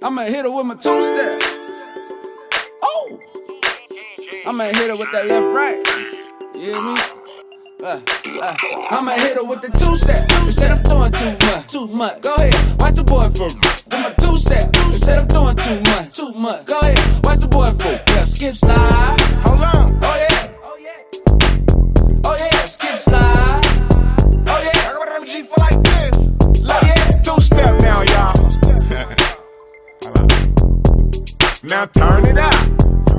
I'ma hit her with my two-step. Oh! I'ma hit her with that left right. You hear me? I'ma hit her with the two-step. They said I'm doing too much. Go ahead, watch the boy for with my two-step. They said I'm doing too much. Go ahead, watch the boy for left skip slide. Hold on. Oh yeah. Oh yeah, skip slide. Oh yeah. I got an G for like this. Oh yeah. Two-step now, y'all. Now turn it up.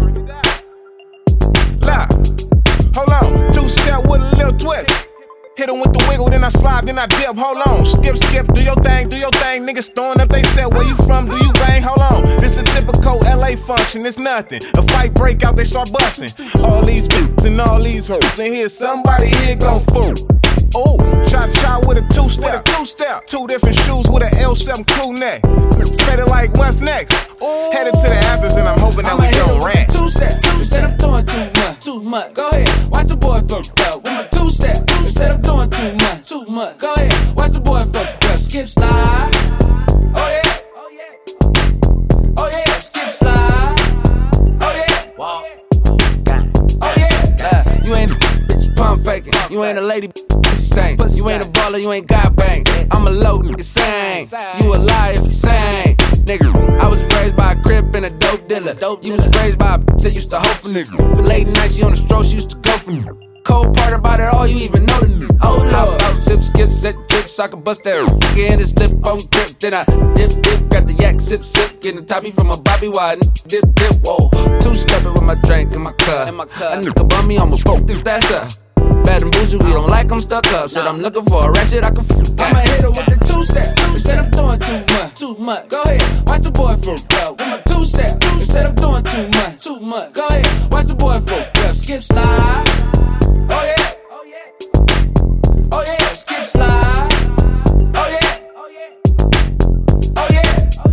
Look, hold on. Two-step with a little twist. Hit him with the wiggle, then I slide, then I dip. Hold on, skip, do your thing, Niggas throwing up, they said, where you from? Do you bang? Hold on, this a typical LA function, it's nothing. A fight break out, they start busting. All these beats and all these hoes, and here's somebody here gon' fool. Ooh, cha-cha with a two-step. Two different shoes with an L7 crew neck. Faded like what's next? Ooh. Headed to the Athens and I'm hoping that we don't rant. Two-step, they said I'm doing too much. Go ahead, watch the boy fuck up with my two-step. They said I'm doing too much. Go ahead, watch the boy fuck up. Skip slide. Oh yeah. Oh yeah, skip slide. Oh yeah. Wow. Oh yeah. You ain't a bitch pump faking. You ain't a lady. You ain't a baller, you ain't got bang. I'm a low nigga sing. You a liar if you sing. Nigga, I was raised by a crip and a dope dealer. You was raised by a bitch that used to hoe for nigga. For late nights, she on the stroll, she used to go for nigga. Cold part about it all, you even know the nigga. Oh lord, out, sip, skip, set trips, I can bust that nigga in the slip on grip. Then I dip, got the yak, sip, getting toppy from a Bobby Wide. Dip, whoa. Two-stepping with my drink in my cup. A nigga bum me almost broke this, that's up. Bad and bougie, we don't like them stuck up. Said I'm looking for a ratchet, I can I'ma hit her with the two-step. They said I'm doing too much. Go ahead, watch the boy for with my two-step. They said I'm doing too much. Go ahead, watch the boy for skip slide. Oh yeah. Oh yeah, skip slide. Oh yeah. Oh yeah.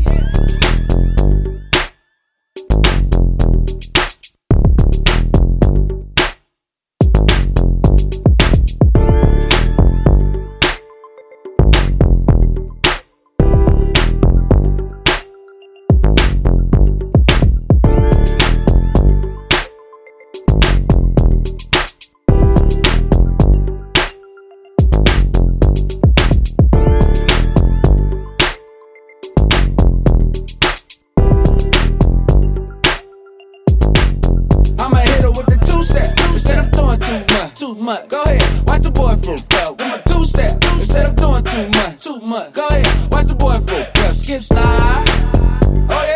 Too much. Go ahead, watch the boy for with my two-step. They said I'm doing too much. Go ahead, watch the boy for skip slide. Oh yeah.